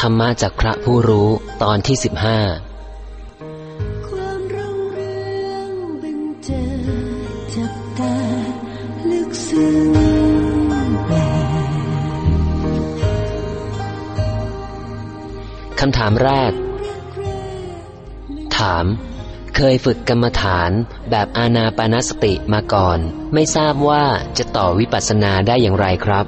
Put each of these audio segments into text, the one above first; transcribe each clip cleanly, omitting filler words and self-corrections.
ธรรมะจากพระผู้รู้ตอนที่15 ความรุ่งเรืองบังเจิดจับตาลึกซึ้งแปลคำถามแรกถามเคยฝึกกรรมฐานแบบอานาปานสติมาก่อนไม่ทราบว่าจะต่อวิปัสสนาได้อย่างไรครับ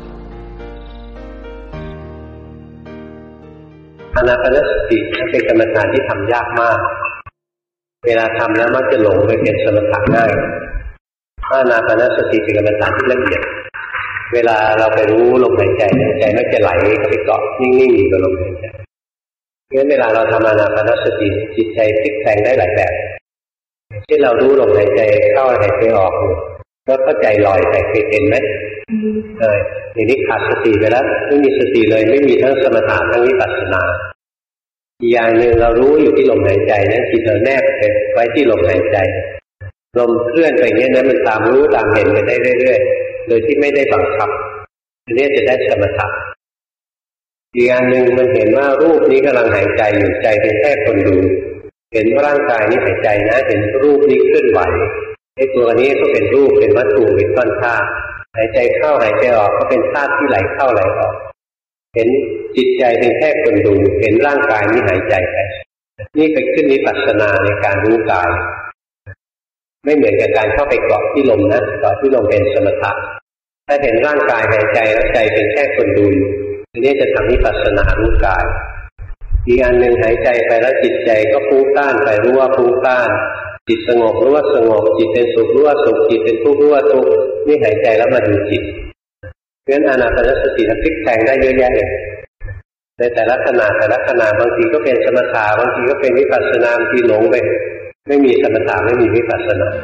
อานาปานสติเป็นกรรมฐานที่ทำยากมากเวลาทำแล้วมักจะหลงไปเป็นสมถะง่ายอานาปานสติเป็นกรรมฐานที่ละเอียดเวลาเราไปรู้ลมหายใจใจมักจะไหลเข้าไปเกาะนิ่งๆอยู่กับลมหายใจงั้นเวลาเราทำอานาปานสติจิตใจพลิกแปลงได้หลายแบบที่เรารู้ลมหายใจเข้าหายใจออกแล้วก็ใจลอยไปเคยเห็นไหมอย่างนี้ขาดสติไปแล้วไม่มีสติเลยไม่มีทั้งสมถะทั้งวิปัสสนาอีกอย่างหนึ่งเรารู้อยู่ที่ลมหายใจนะจิตเราแนบไปไว้ที่ลมหายใจลมเคลื่อนไปอย่างนี้นะมันตามรู้ตามเห็นไปได้เรื่อยๆโดยที่ไม่ได้บังคับอันนี้จะได้สมถะอีกอย่างหนึ่งมันเห็นว่ารูปนี้กำลังหายใจอยู่ใจเป็นแค่คนดูเห็นร่างกายนี้หายใจนะเห็นรูปนี้เคลื่อนไหวไอ้ตัวนี้ก็เป็นรูปเป็นวัตถุเป็นก้อนธาตุหายใจเข้าหายใจออกก็เป็นธาตุที่ไหลเข้าไหลออกเห็นจิตใจเป็นแค่คนดูเห็นร่างกายนี้หายใจไปนี่เป็นขึ้นวิปัสสนาในการรู้กายไม่เหมือนกับการเข้าไปเกาะที่ลมนะเกาะที่ลมเป็นสมถะถ้าเห็นร่างกายหายใจแล้วใจเป็นแค่คนดูอันนี้จะทำวิปัสสนารู้กายอีกอันหนึ่งหายใจไปแล้วจิตใจก็ฟุ้งซ่านไปรู้ว่าฟุ้งซ่านจิตสงบรู้ว่าสงบจิตเป็นสุขรู้ว่าสุขจิตเป็นทุกข์รู้ว่าทุกข์นี่หายใจแล้วมาดูจิตเพราะฉะนั้นอานาปานสติพลิกแปลงได้เยอะแยะเลยในแต่ละขณะบางทีก็เป็นสมถะบางทีก็เป็นวิปัสสนาบางทีหลงไปไม่มีสมถะไม่มีวิปัสสนา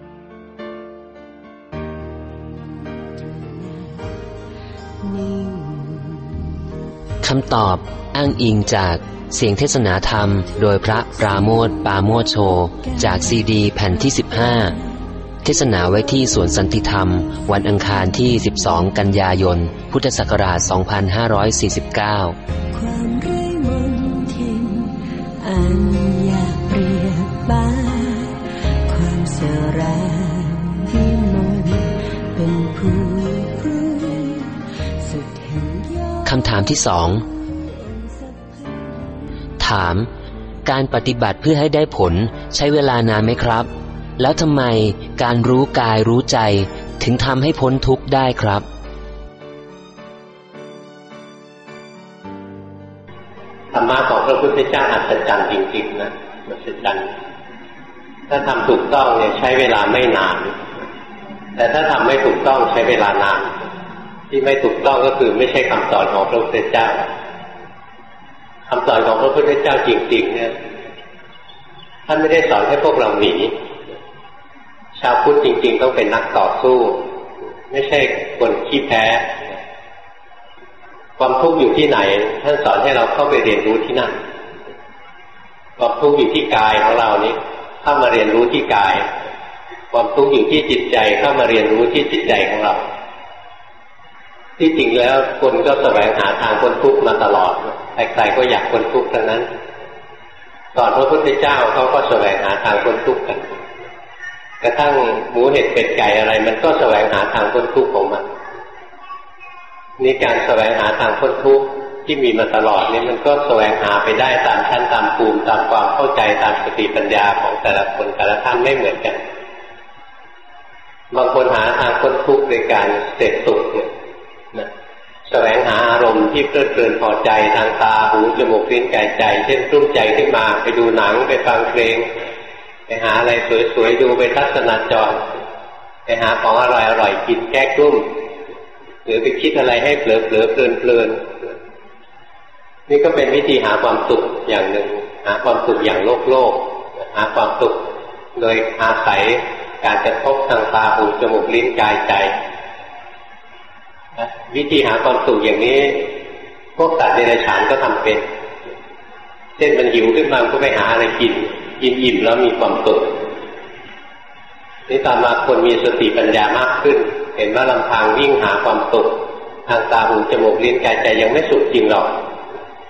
คำตอบอ้างอิงจากเสียงเทศนาธรรมโดยพระปราโมทย์ ปาโมทโชจากซีดีแผ่นที่15เทศนาไว้ที่สวนสันติธรรมวันอังคารที่12กันยายนพุทธศักราช2549 ความไร้มนทินอันอยากเปรียบบ้าความเสราวิมลเป็นผู้สุดแห่งยอดคำถามที่2ถามการปฏิบัติเพื่อให้ได้ผลใช้เวลานานไหมครับแล้วทำไมการรู้กายรู้ใจถึงทำให้พ้นทุกข์ได้ครับธรรมะของพระพุทธเจ้าอัศจรรย์จริงๆนะอัศจรรย์ถ้าทำถูกต้องเนี่ยใช้เวลาไม่นานแต่ถ้าทำไม่ถูกต้องใช้เวลานานที่ไม่ถูกต้องก็คือไม่ใช่คำสอนของพระพุทธเจ้าคำสอนของพระพุทธเจ้าจริงๆเนี่ยท่านไม่ได้สอนให้พวกเราหนีชาวพุทธจริงๆต้องเป็นนักต่อสู้ไม่ใช่คนขี้แพ้ความทุกข์อยู่ที่ไหนท่านสอนให้เราเข้าไปเรียนรู้ที่นั่นความทุกข์อยู่ที่กายของเรานี้เข้ามาเรียนรู้ที่กายความทุกข์อยู่ที่จิตใจเข้ามาเรียนรู้ที่จิตใจของเราที่จริงแล้วคนก็แสวงหาทางพ้นทุกข์มาตลอดใครๆก็อยากพ้นทุกข์ทั้งนั้นก่อนพระพุทธเจ้าเขาก็แสวงหาทางพ้นทุกข์กันกระทั่งหมูเห็ดเป็ดไก่อะไรมันก็แสวงหาทางพ้นทุกข์ของมันนี่การแสวงหาทางพ้นทุกข์ที่มีมาตลอดนี่มันก็แสวงหาไปได้ตามชั้นตามภูมิตามความเข้าใจตามสติปัญญาของแต่ละคนแต่ละท่านไม่เหมือนกันบางคนหาทางพ้นทุกข์โดยการเสพสุขเนี่ยนะแสวงหาอารมณ์ที่เพลิดเพลินพอใจทางตาหูจมูกลิ้นกายใจเช่นรุ่มใจขึ้นมาไปดูหนังไปฟังเพลงไปหาอะไรสวยๆดูไปทัศนาจรไปหาของอร่อยๆกินแก้กลุ้มหรือไปคิดอะไรให้เผลอๆเพลินๆนี่ก็เป็นวิธีหาความสุขอย่างหนึ่งหาความสุขอย่างโลกหาความสุขโดยอาศัยการกระทบทางตาหูจมูกลิ้นกายใจวิธีหาความสุขอย่างนี้พวกสัตว์เดรัจฉานก็ทำเป็นเช่นมันหิวขึ้นมาก็ไปหาอะไรกินอิ่มแล้วมีความสุขนี่ตามมาคนมีสติปัญญามากขึ้นเห็นว่าลำพังวิ่งหาความสุขทางตาหูจมูกลิ้นกายใจยังไม่สุขจริงหรอก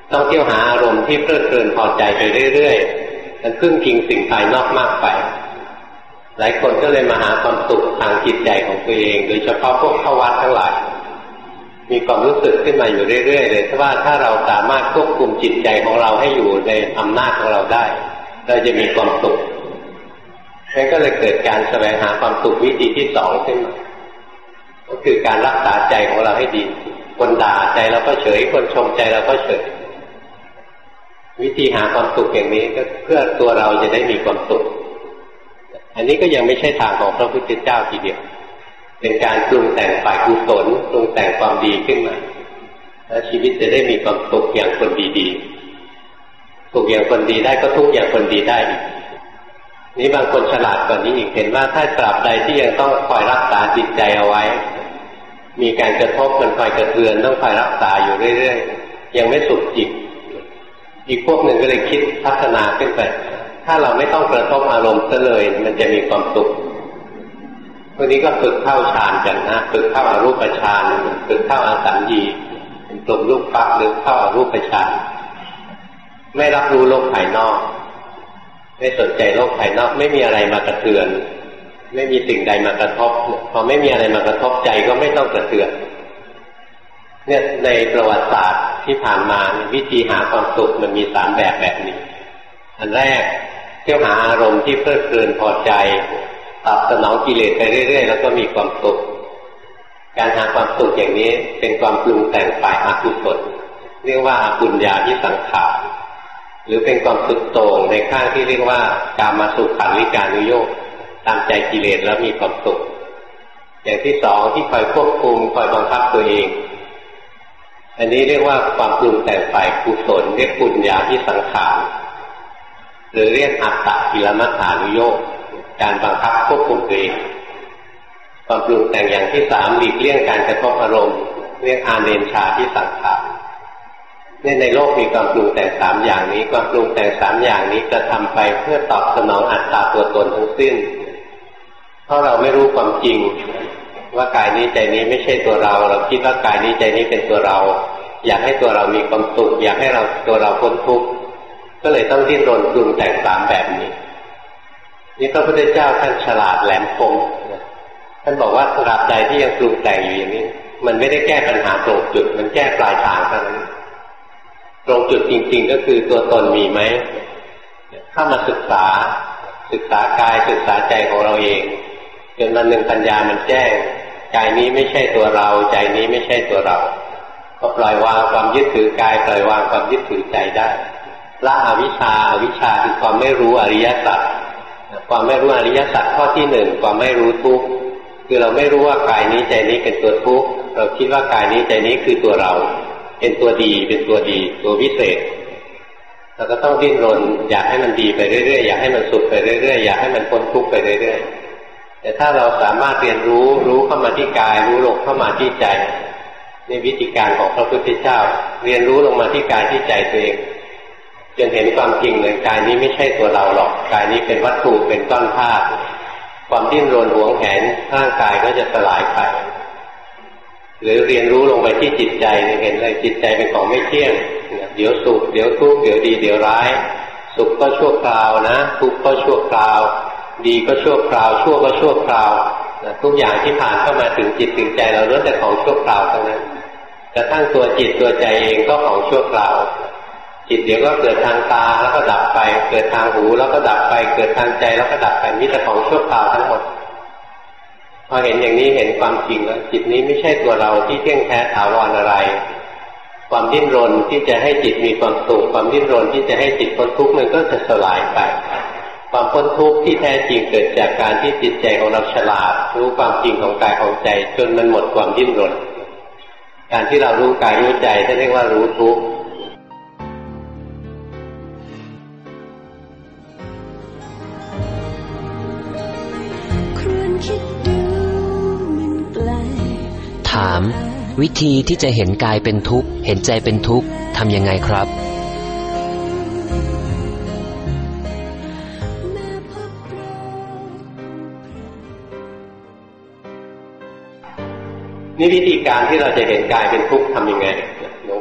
ต้องเที่ยวหาอารมณ์ที่เพลิดเพลินพอใจไปเรื่อยๆมันพึ่งพิงสิ่งภายนอกมากไปหลายคนก็เลยมาหาความสุขทางจิตใจของตัวเองโดยเฉพาะพวกเข้าวัดทั้งหลายมีความรู้สึกขึ้นมาอยู่เรื่อยๆเลยว่าถ้าเราสามารถควบคุมจิตใจของเราให้อยู่ในอำนาจของเราได้เราจะมีความสุขนั่นก็เลยเกิดการแสวงหาความสุขวิธีที่สองขึ้นมาก็คือการรักษาใจของเราให้ดีคนด่าใจเราก็เฉยคนชมใจเราก็เฉยวิธีหาความสุขอย่างนี้ก็เพื่อตัวเราจะได้มีความสุขอันนี้ก็ยังไม่ใช่ทางของพระพุทธเจ้าทีเดียวเป็นการปรุงแต่งฝ่ายกุศลปรุงแต่งความดีขึ้นมาแล้วชีวิตจะได้มีความสุขอย่างคนดีๆสุขอย่างคนดีได้ก็ทุกข์อย่างคนดีได้นี่บางคนฉลาดกว่านี้อีกเห็นว่าถ้าตราบใดที่ยังต้องคอยรักษาจิตใจเอาไว้มีการกระทบมันคอยกระเทือนต้องคอยรักษาอยู่เรื่อยๆยังไม่สุขจิตอีกพวกหนึ่งก็เลยคิดพัฒนาขึ้นไปถ้าเราไม่ต้องกระทบอารมณ์ซะเลยมันจะมีความสุขพวกนี้ก็ฝึกเข้าฌานกันนะฝึกเข้าอรูปฌานฝึกเข้าอสัญญีเป็นกลุ่มรูปปักหรือเข้าอรูปฌานไม่รับรู้โลกภายนอกไม่สนใจโลกภายนอกไม่มีอะไรมากระเทือนไม่มีสิ่งใดมากระทบพอไม่มีอะไรมากระทบใจก็ไม่ต้องกระเทือนเนี่ยในประวัติศาสตร์ที่ผ่านมาวิธีหาความสุขมันมีสามแบบนี้อันแรกเที่ยวหาอารมณ์ที่เพลิดเพลินพอใจตอบสนองกิเลสไปเรื่อยๆแล้วก็มีความสุขการหาความสุขอย่างนี้เป็นความปรุงแต่งฝ่ายอกุศลเรียกว่าอปุญญาภิสังขารหรือเป็นความสุดโต่งในข้างที่เรียกว่ากามสุขันธิกานุโยคตามใจกิเลสแล้วมีความสุขอย่างที่สองที่คอยควบคุมคอยบังคับตัวเองอันนี้เรียกว่าความปรุงแต่งฝ่ายกุศลเรียกปุญญาภิสังขารหรือเรียกอัตตกิลมัฏฐานุโยคการบังคับควบคุมตัวเองความปรุงแต่งอย่างที่สามหลีกเลี่ยงการกระทบอารมณ์เรียกอาเนญชาภิสังขารในโลกมีความปรุงแต่งสามอย่างนี้ความปรุงแต่งสามอย่างนี้จะทำไปเพื่อตอบสนองอัตตาตัวตนทั้งสิ้นเพราะเราไม่รู้ความจริงว่ากายนี้ใจนี้ไม่ใช่ตัวเราเราคิดว่ากายนี้ใจนี้เป็นตัวเราอยากให้ตัวเรามีความสุขอยากให้ตัวเราพ้นทุกข์ก็เลยต้องดิ้นรนปรุงแต่งสามแบบนี้นี่พระพุทธเจ้าท่านฉลาดแหลมคมท่านบอกว่าตราบใดที่ยังปรุงแต่งอยู่อย่างนี้มันไม่ได้แก้ปัญหาตรงจุดมันแก้ปลายทางเท่านั้นตรงจุดจริงๆก็คือตัวตนมีไหมเข้ามาศึกษากายศึกษาใจของเราเองจนวันหนึ่งปัญญามันแจ้งกายนี้ไม่ใช่ตัวเราใจนี้ไม่ใช่ตัวเราก็ปล่อยวางความยึดถือกายปล่อยวางความยึดถือใจได้ละอวิชชาคือความไม่รู้อริยสัจความไม่รู้อริยสัจข้อที่หนึ่งความไม่รู้ทุกข์คือเราไม่รู้ว่ากายนี้ใจนี้เป็นตัวทุกข์เราคิดว่ากายนี้ใจนี้คือตัวเราเป็นตัวดีตัววิเศษเราก็ต้องดิ้นรนอยากให้มันดีไปเรื่อยๆอยากให้มันสุขไปเรื่อยๆอยากให้มันพ้นทุกข์ไปเรื่อยๆแต่ถ้าเราสามารถเรียนรู้เข้ามาที่กายรู้ลงเข้ามาที่ใจในวิธีการของพระพุทธเจ้าเรียนรู้ลงมาที่กายที่ใจตัวเองจนเห็นความจริงเลยกายนี้ไม่ใช่ตัวเราหรอกกายนี้เป็นวัตถุเป็นก้อนธาตุความดิ้นรนหวงแหนร่างกายก็จะสลายไปหรือเรียนรู้ลงไปที่จิตใจเห็นเลยจิตใจเป็นของไม่เที่ยงเดี๋ยวสุขเดี๋ยวทุกข์เดี๋ยวดีเดี๋ยวร้ายสุขก็ชั่วคราวนะทุกข์ก็ชั่วคราวดีก็ชั่วคราวชั่วก็ชั่วคราวทุกอย่างที่ผ่านเข้ามาถึงจิตถึงใจเราล้วนแต่ของชั่วคราวทั้งนั้นกระทั่งตัวจิตตัวใจเองก็ของชั่วคราวจิตเดี๋ยวก็เกิดทางตาแล้วก็ดับไปเกิดทางหูแล้วก็ดับไปเกิดทางใจแล้วก็ดับไปมีแต่ของชั่วคราวทั้งหมดพอเห็นอย่างนี้เห็นความจริงแล้วจิตนี้ไม่ใช่ตัวเราที่เที่ยงแท้ถาวรอะไรความดิ้นรนที่จะให้จิตมีความสุขความดิ้นรนที่จะให้จิตพ้นทุกข์มันก็จะสลายไปความพ้นทุกข์ที่แท้จริงเกิดจากการที่จิตใจของเราฉลาดรู้ความจริงของกายของใจจนมันหมดความดิ้นรนการที่เรารู้กายรู้ใจท่านเรียกว่ารู้ทุกข์ถามวิธีที่จะเห็นกายเป็นทุกข์เห็นใจเป็นทุกข์ทำยังไงครับนี่วิธีการที่เราจะเห็นกายเป็นทุกข์ทำยังไงหลวง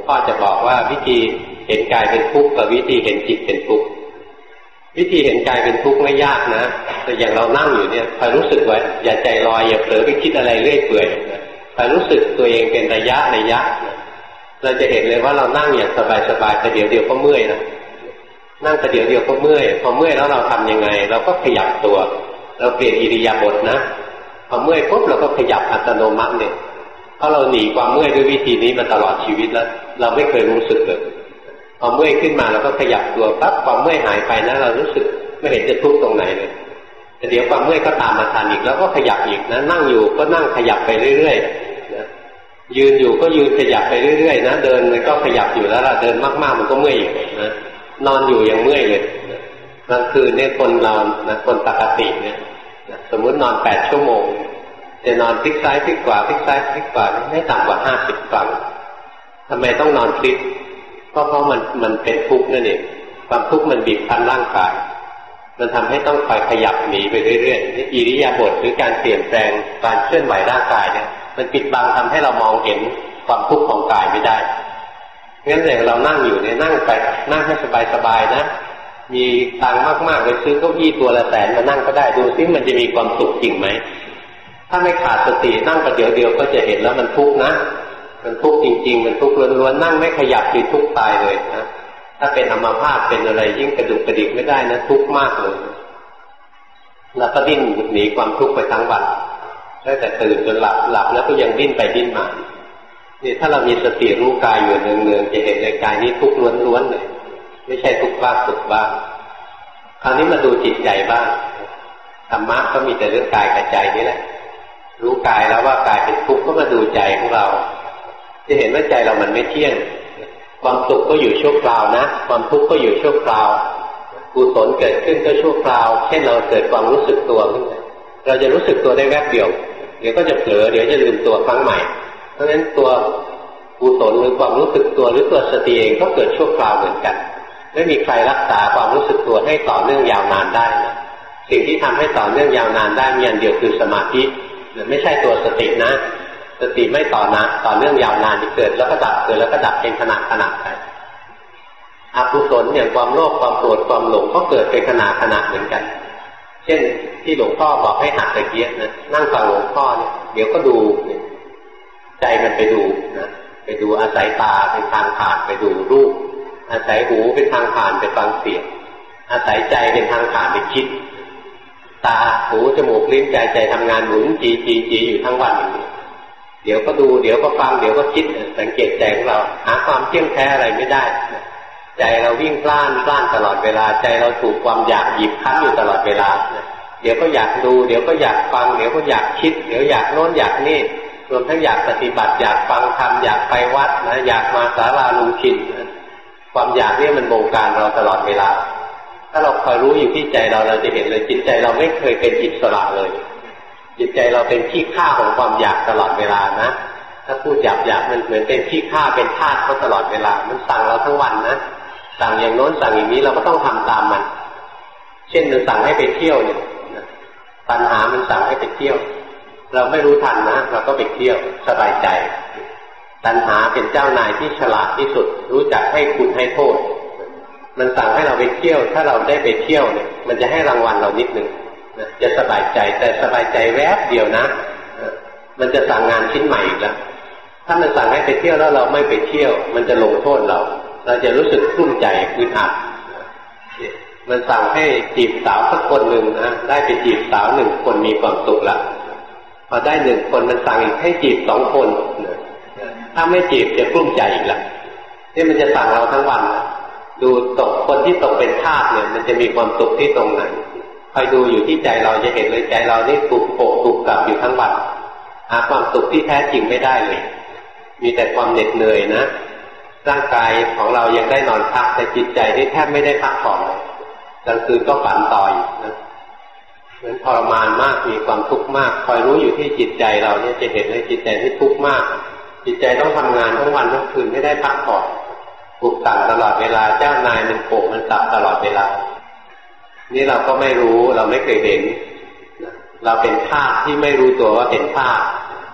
พ่อจะบอกว่าวิธีเห็นกายเป็นทุกข์กับวิธีเห็นจิตเป็นทุกข์วิธีเห็นกายเป็นทุกข์ไม่ยากนะแต่อย่างเรานั่งอยู่เนี่ยคอยรู้สึกไว้อย่าใจลอยอย่าเผลอไปคิดอะไรเรื่อยเปื่อยคอยรู้สึกตัวเองเป็นระยะเราจะเห็นเลยว่าเรานั่งอย่างสบายๆแต่เดี๋ยวก็เมื่อยนะนั่งแต่เดี๋ยวก็เมื่อยพอเมื่อยแล้วเราทำยังไงเราก็ขยับตัวเราเปลี่ยนอิริยาบถนะพอเมื่อยปุ๊บเราก็ขยับอัตโนมัติเนี่ยเพราะเราหนีความเมื่อยด้วยวิธีนี้มาตลอดชีวิตแล้วเราไม่เคยรู้สึกเลยพอเมื่อยขึ้นมาเราก็ขยับตัวปั๊บความเมื่อยหายไปนะเรารู้สึกไม่เห็นจะทุกข์ตรงไหนเลยแต่เดี๋ยวความเมื่อยก็ตามมาทันอีกแล้วก็ขยับอีกนะนั่งอยู่ก็นั่งขยับไปเรื่อยๆนะยืนอยู่ก็ยืนขยับไปเรื่อยๆนะเดินมันก็ขยับอยู่แล้วล่ะเดินมากๆมันก็เมื่อยอีกนะนอนอยู่ยังเมื่อยเลยกลางคืนเนี่ยคนนอนนะคนปกติเนี่ยสมมุตินอน8 ชั่วโมงจะนอนพลิกซ้ายพลิกขวาพลิกซ้ายพลิกขวาไม่ต่ำกว่า50 ครั้งทำไมต้องนอนพลิกเพราะมันเป็นทุกข์นั่นเองความทุกข์มันบีบคั้นร่างกายมันทำให้ต้องคอยขยับหนีไปเรื่อยๆอิริยาบถหรือการเปลี่ยนแปลงการเคลื่อนไหวร่างกายเนี่ยมันปิดบังทำให้เรามองเห็นความทุกข์ของกายไม่ได้งั้นอย่างเรานั่งอยู่เนี่ยนั่งไปนั่งให้สบายๆนะมีตังค์มากๆไปซื้อเก้าอี้ตัวละ100,000มานั่งก็ได้ดูซิมันจะมีความสุขจริงไหมถ้าไม่ขาดสตินั่งประเดี๋ยวก็จะเห็นแล้วมันทุกข์นะมันทุกข์จริงๆมันทุกข์ล้วนๆนั่งไม่ขยับคือทุกข์ตายเลยนะถ้าเป็นอัมพาตเป็นอะไรยิ่งกระดุกกระดิกไม่ได้นะทุกข์มากเลยแล้วก็ดิ้นหนีความทุกข์ไปทั้งวันตั้งแต่ตื่นจนหลับแล้วก็ยังดิ้นไปดิ้นมานี่ถ้าเรามีสติรู้กายอยู่เนืองๆจะเห็นในกายนี้ทุกข์ล้วนๆเลยไม่ใช่ทุกข์บ้างสุขบ้างคราวนี้มาดูจิตใจบ้างธรรมะก็มีแต่เรื่องกายกับใจนี่แหละรู้กายแล้วว่ากายเป็นทุกข์ก็มาดูใจของเราจะเห็นว่าใจเรามันไม่เที่ยงความสุขก็อยู่ชั่วคราวนะความทุกข์ก็อยู่ชั่วคราวกุศลเกิดขึ้นก็ชั่วคราวเช่นเราเกิดความรู้สึกตัวขึ้นเราจะรู้สึกตัวได้แวบเดียวเดี๋ยวก็จะเผลอเดี๋ยวจะลืมตัวครั้งใหม่เพราะฉะนั้นตัวกุศลหรือความรู้สึกตัวหรือตัวสติเองก็เกิดชั่วคราวเหมือนกันไม่มีใครรักษาความรู้สึกตัวให้ต่อเนื่องยาวนานได้นะสิ่งที่ทำให้ต่อเนื่องยาวนานได้มีอย่างเดียวคือสมาธิไม่ใช่ตัวสตินะสติไม่ต่อเนื่องยาวนานที่เกิดแล้วก็ดับเกิดแล้วก็ดับเป็นขณะไปอกุศลอย่างความโลภความโกรธความหลงก็เกิดเป็นขณะเหมือนกันเช่นที่หลวงพ่อบอกให้หัดตะเกียบนะนั่งฟังหลวงพ่อเนี่ยเดี๋ยวก็ดูใจมันไปดูนะไปดูอาศัยตาเป็นทางผ่านไปดูรูปอาศัยหูเป็นทางผ่านไปฟังเสียงอาศัยใจเป็นทางผ่านไปคิดตาหูจมูกลิ้นใจทำงานหมุนจีอยู่ทั้งวันอย่างนี้เดี๋ยวก็ดูเดี๋ยวก็ฟังเดี๋ยวก็คิดสังเกตใจของเราหาความเที่ยงแท้อะไรไม่ได้ใจเราวิ่งพล่านตลอดเวลาใจเราถูกความอยากหยิบคั้นอยู่ตลอดเวลาเดี๋ยวก็อยากดูเดี๋ยวก็อยากฟังเดี๋ยวก็อยากคิดเดี๋ยวอยากโน้นอยากนี่รวมทั้งอยากปฏิบัติอยากฟังธรรมอยากไปวัดนะอยากมาศาลาลุงชินความอยากนี่มันบงการเราตลอดเวลาถ้าเราคอยรู้อยู่ที่ใจเราจะเห็นเลยจิตใจเราไม่เคยเป็นอิสระเลยจิตใจเราเป็นขี้ข้าของความอยากตลอดเวลานะถ้าพูดหยาบมันเหมือนเป็นขี้ข้าเป็นทาสเขาตลอดเวลามันสั่งเราทั้งวันนะสั่งอย่างโน้นสั่งอย่างนี้เราก็ต้องทำตามมันเช่นมันสั่งให้ไปเที่ยวเนี่ยตัณหามันสั่งให้ไปเที่ยวเราไม่รู้ทันนะเราก็ไปเที่ยวสบายใจตัณหาเป็นเจ้านายที่ฉลาดที่สุดรู้จักให้คุณให้โทษมันสั่งให้เราไปเที่ยวถ้าเราได้ไปเที่ยวเนี่ยมันจะให้รางวัลเรานิดนึงจะสบายใจแต่สบายใจแวบเดียวนะมันจะสั่งงานชิ้นใหม่อีกแล้วถ้ามันสั่งให้ไปเที่ยวแล้วเราไม่ไปเที่ยวมันจะลงโทษเราจะรู้สึกกลุ้มใจอึดอัดมันสั่งให้จีบสาวสักคนหนึ่งนะได้ไปจีบสาว1 คนมีความสุขละพอได้1 คนมันสั่งอีกให้จีบ2 คนถ้าไม่จีบจะกลุ้มใจอีกละนี่มันจะสั่งเราทั้งวันดูตกคนที่ตกเป็นทาสเนี่ยมันจะมีความสุขที่ตรงไหนคอยดูอยู่ที่ใจเราจะเห็นเลยใจเรานี่ถูกโปะถูกกลับอยู่ทั้งวันหาความสุขที่แท้จริงไม่ได้เลยมีแต่ความเหน็ดเหนื่อยนะร่างกายของเรายังได้นอนพักแต่จิตใจนี่แทบไม่ได้พักผ่อนกลางคืนก็ฝันต่ออยู่นะเหมือนทรมานมากมีความทุกข์มากคอยรู้อยู่ที่จิตใจเราเนี่ยจะเห็นเลยจิตใจที่ทุกข์มากจิตใจต้องทำงานทั้งวันทั้งคืนไม่ได้พักผ่อนถูกสั่งตลอดเวลาเจ้านายมันโกงมันสับตลอดเวลานี่เราก็ไม่รู้เราไม่เคยเห็นเราเป็นทาสที่ไม่รู้ตัวว่าเป็นทาส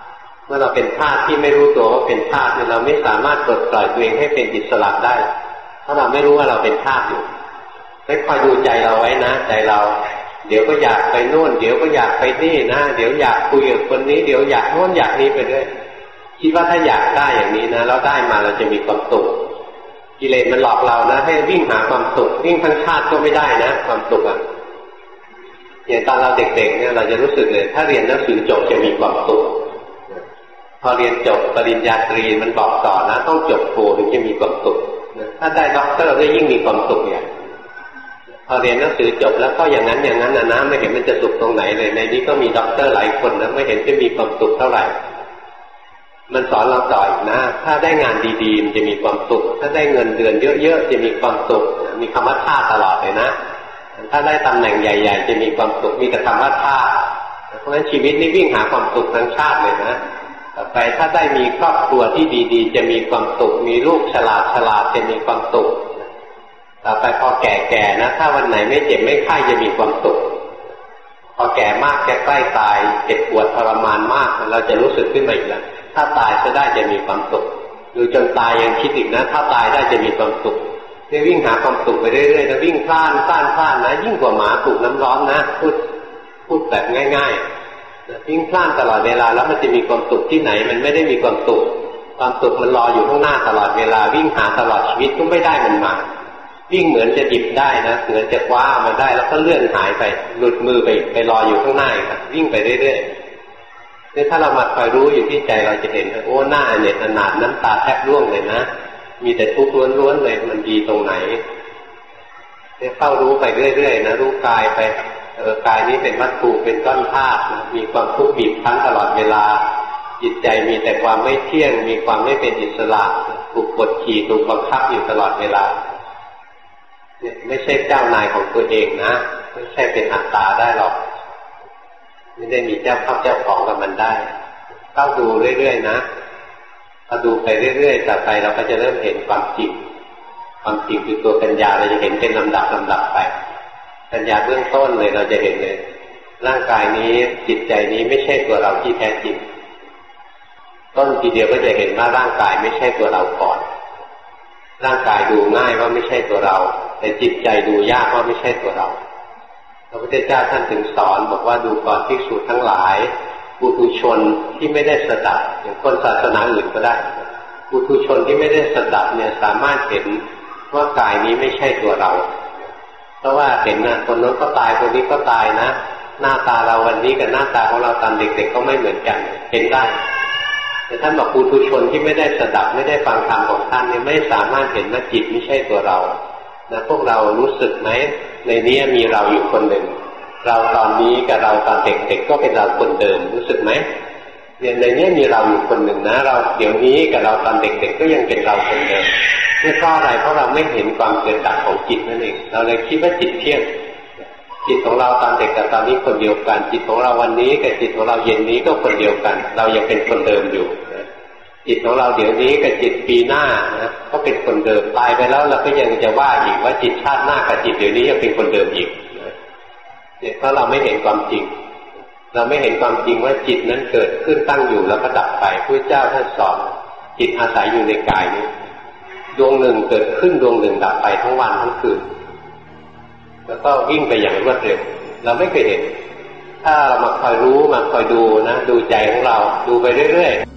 เมื่อเราเป็นธาตุที่ไม่รู้ตัวว่าเป็นธาตุเนี่ยเราไม่สามารถปลดปล่อยตัวเองให้เป็นอิสระได้เพราะเราไม่รู้ว่าเราเป็นธาตุอยู่ให้คอยดูใจเราไว้นะใจเราเดี๋ยวก็อยากไปโน่นเดี๋ยวก็อยากไปนี่นะเดี๋ยวอยากคุยกับคนนี้เดี๋ยวอยากโน่นอยากนี้ไปด้วยคิดว่าถ้าอยากได้อย่างนี้นะแล้วได้มาเราจะมีความสุขกิเลสมันหลอกเรานะให้วิ่งหาความสุขวิ่งทั้งชาติก็ไม่ได้นะความสุขอ่ะอย่างตอนเราเด็กๆเนี่ยเราจะรู้สึกเลยถ้าเรียนหนังสือจบจะมีความสุขพอเรียนจบปริญญาตรีมันบอกต่อนะต้องจบโทถึงจะมีความสุขถ้าได้ด็อกเตอร์ก็ยิ่งมีความสุขอย่างพอเรียนหนังสือจบแล้วก็อย่างนั้นนะไม่เห็นมันจะสุขตรงไหนเลยในนี้ก็มีด็อกเตอร์หลายคนนะไม่เห็นจะมีความสุขเท่าไหร่มันสอนเราต่ออีกนะถ้าได้งานดีๆมันจะมีความสุขถ้าได้เงินเดือนเยอะๆจะมีความสุขมีคำว่าท่าตลอดเลยนะถ้าได้ตำแหน่งใหญ่ๆจะมีความสุขมีแต่คำว่าท่าเพราะฉะนั้นชีวิตนี้วิ่งหาความสุขทั้งชาติเลยนะต่อไปถ้าได้มีครอบครัวที่ดีๆจะมีความสุขมีลูกฉลาดจะมีความสุขต่อไปพอแก่ๆนะถ้าวันไหนไม่เจ็บไม่ไข้จะมีความสุขพอแก่มากแก่ใกล้ตายเจ็บปวดทรมานมากเราจะรู้สึกขึ้นมาอีกแล้วถ้าตายจะได้จะมีความสุขหรือจนตายยังคิดอีกนะถ้าตายได้จะมีความสุขเนี่ยวิ่งหาความสุขไปเรื่อยๆนะวิ่งพล่านนะยิ่งกว่าหมาถูกน้ำร้อนนะพูดแบบง่ายๆวิ่งพล่านตลอดเวลาแล้วมันจะมีความสุขที่ไหนมันไม่ได้มีความสุขมันรออยู่ข้างหน้าตลอดเวลาวิ่งหาตลอดชีวิตก็ไม่ได้มันมาวิ่งเหมือนจะหยิบได้นะเหมือนจะคว้ามันได้แล้วก็เลื่อนหายไปหลุดมือไปรออยู่ข้างหน้าครับวิ่งไปเรื่อยๆเนี่ยถ้าเรามาคอยรู้อยู่ที่ใจเราจะเห็นโอ้หน้าอเนจอนาถน้ำตาแทบร่วงเลยนะมีแต่ทุกข์ล้วนๆเลยมันดีตรงไหนเนี่ยเข้ารู้ไปเรื่อยๆนะรู้กายไปกายนี้เป็นวัตถุเป็นก้อนธาตุมีความทุกข์บีบคั้นตลอดเวลาจิตใจมีแต่ความไม่เที่ยงมีความไม่เป็นอิสระถูกกดขี่ถูกบังคับอยู่ตลอดเวลาเนี่ยไม่ใช่เจ้านายของตัวเองนะไม่ใช่เป็นอัตตาได้หรอกไม่ได้มีเจ้าของกับมันได้เข้าดูเรื่อยๆนะพอดูไปเรื่อยๆต่อไปเราก็จะเริ่มเห็นความจริงคือตัวปัญญาเราจะเห็นเป็นลำดับไปปัญญาเบื้องต้นเลยเราจะเห็นเลยร่างกายนี้จิตใจนี้ไม่ใช่ตัวเราที่แท้จริงต้นทีเดียวก็จะเห็นว่าร่างกายไม่ใช่ตัวเราก่อนร่างกายดูง่ายว่าไม่ใช่ตัวเราแต่จิตใจดูยากว่าไม่ใช่ตัวเราพระพุทธเจ้าท่านถึงสอนบอกว่าดูก่อนภิกษุทั้งหลายปุถุชนที่ไม่ได้สดับอย่างคนศาสนาอื่นก็ได้ปุถุชนที่ไม่ได้สดับเนี่ยสามารถเห็นว่ากายนี้ไม่ใช่ตัวเราเพราะว่าเห็นนะคนโน้นก็ตายคนนี้ก็ตายนะหน้าตาเราวันนี้กับหน้าตาของเราตอนเด็กๆก็ไม่เหมือนกันเห็นได้แต่ท่านบอกปุถุชนที่ไม่ได้สดับไม่ได้ฟังธรรมของท่านเนี่ยไม่สามารถเห็นว่าจิตไม่ใช่ตัวเรานะพวกเรารู้สึกไหมในนี้มีเราอยู่คนหนึ่งเราตอนนี้กับเราตอนเด็กๆก็เป็นเราคนเดิมรู้สึกไหมเนี่ยในนี้มีเราอยู่คนหนึ่งนะเราเดี๋ยวนี้กับเราตอนเด็กๆก็ยังเป็นเราคนเดิมนี่เพราะอะไรเพราะเราไม่เห็นความเกิดดับของจิตนั่นเองเราเลยคิดว่าจิตเที่ยงจิตของเราตอนเด็กกับตอนนี้คนเดียวกันจิตของเราวันนี้กับจิตของเราเย็นนี้ก็คนเดียวกันเรายังเป็นคนเดิมอยู่จิตของเราเดี๋ยวนี้กับจิตปีหน้านะก็เป็นคนเดิมตายไปแล้วเราก็ยังจะว่าอีกว่าจิตชาติหน้ากับจิตเดี๋ยวนี้ยังเป็นคนเดิมอีกเนี่ยเพราะเราไม่เห็นความจริงเราไม่เห็นความจริงว่าจิตนั้นเกิดขึ้นตั้งอยู่แล้วก็ดับไปพระเจ้าท่านสอนจิตอาศัยอยู่ในกายนี้ดวงหนึ่งเกิดขึ้นดวงหนึ่งดับไปทั้งวันทั้งคืนแล้วก็วิ่งไปอย่างรวดเร็วเราไม่เคยเห็นถ้าเรามาคอยรู้มาคอยดูนะดูใจของเราดูไปเรื่อยๆ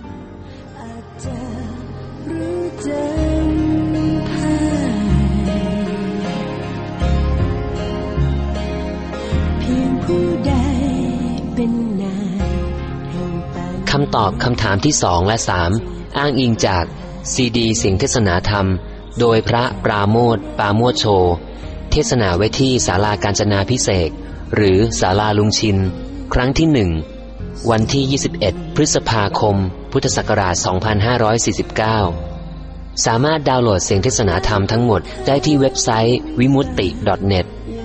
คำตอบคำถามที่2 และ 3อ้างอิงจากซีดีเสียงเทศนาธรรมโดยพระปราโมทย์ ปาโมทโชเทศนาไว้ที่ศาลากาญจนาภิเษกหรือศาลาลุงชินครั้งที่1วันที่21พฤษภาคมพุทธศักราช2549สามารถดาวน์โหลดเสียงเทศนาธรรมทั้งหมดได้ที่เว็บไซต์ vimutti.net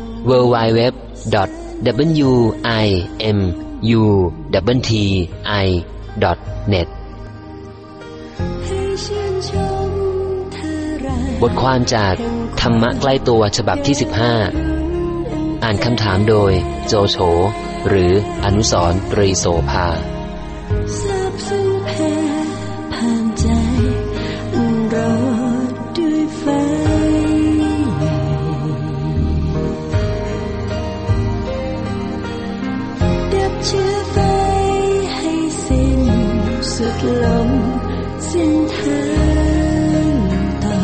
www.wimutti.net บทความจากธรรมะใกล้ตัวฉบับที่15อ่านคำถามโดยโจโฉหรืออนุสรณ์ ตรีโสภาเส้นทางต่อ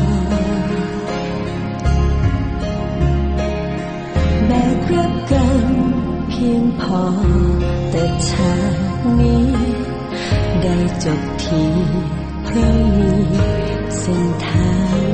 แบกรับกรรมเพียงพอแต่ชาตินี้ได้จบที่เพราะมีเส้นทาง